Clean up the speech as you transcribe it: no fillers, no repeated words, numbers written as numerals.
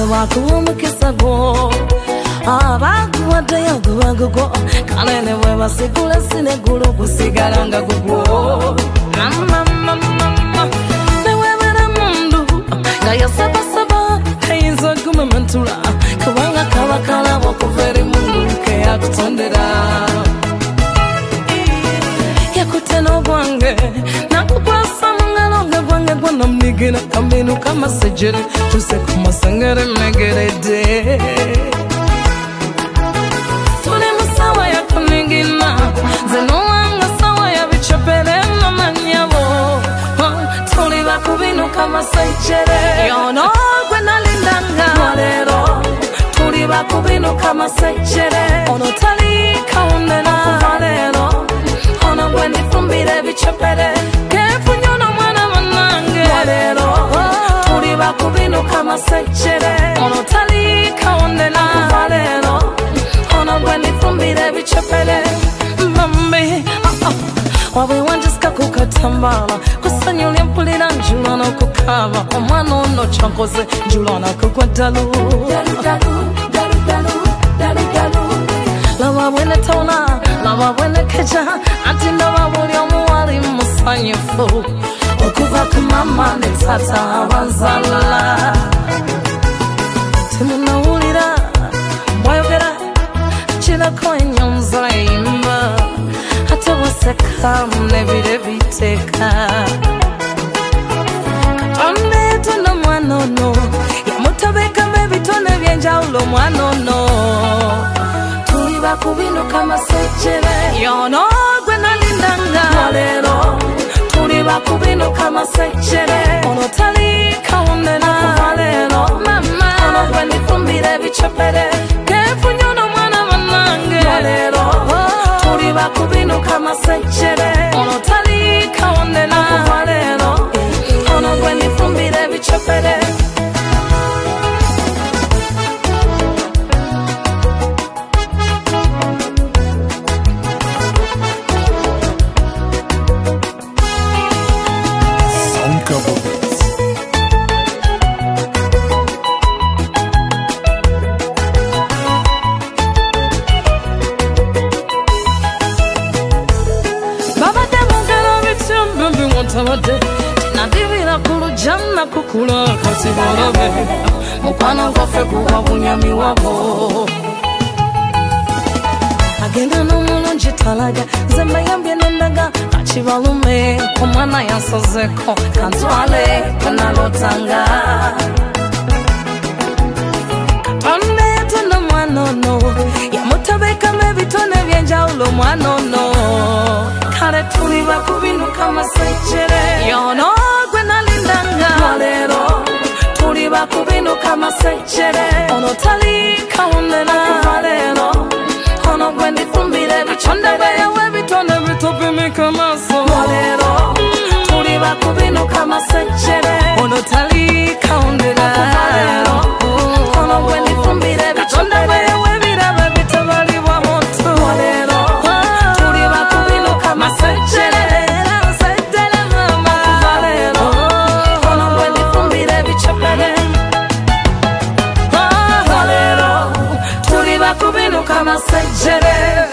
bakuwumukisa gwo abaguwaddeyo gwebagugo kale ne bwe basigula sinegulu gusigala nga gugwo newebera mundu nga yasabasaba ayinza ogumamantula kubanga kaba kalaba okuva eri mundu ke yakutondera yakute n'obwange nakukwasa mu ngalo nga gwange gwanamnigina kambinu kamasejere tuse ku masengere megeredde tuli musawa yakunigina zenowanga sawa yabicepere mamanyabo tuli bakubinuka masejere yono gwe nalindanga lero tuli bakubinuka masejere ono tali kaundena lero ono gwe nifumbire bicepere kefunyono mwana wanange lero tuli bakubinuka masejere ono tali kaundena lero ono gwe nifumbire bicepere mami wawe wanjiska kukatambala kusanyulya mpulira njulana kukaba omwana ono kyankoze njulana kugwa ddalu laba bwene tawula laba bwene keja anti ndaba buli omu wali musanyufu okuva ku mama ne tata abanzala temunawulira bwayogera kirako enyonza eyimba ate bweseka nebire biteeka katonda yatona mwana ono yamutabekamu ebitone ebyenjawulo omwana ono tuli bakubinuka masejere yono gwe nalindanga lero tuli bakubinuka masejere ono tali kaundena lero mama ono gwe nifumbire bicepere kefunyono mwana wanange lero tuli bakubinuka masejere ono tali kaundena lero ono gwe nifumbire bicepere nadibira kulujana kukula kasi borobe mukwano gwaffe guba bunyami wabo agenda n'omulungi talaga nze mbayambye nendaga kakibalume omwana yansozeko kantwale kanalotanga katonda yatonda mwana ono yamutabekamu ebitone ebyenjawulo omwana ono kale tuli bakubinuka masejere yono gwe nalindanga lero tuli bakubinuka masejere ono tali kaundena lero ono gwe nifumbire biconde beyewe bitone bitopimika maso lero tuli bakubinuka masejere ono tali kaundena lero ono gwe nifumbire biconde beyewe birabe bitabalibwa moto lero tuli bakubinuka masejere kubinuka masejere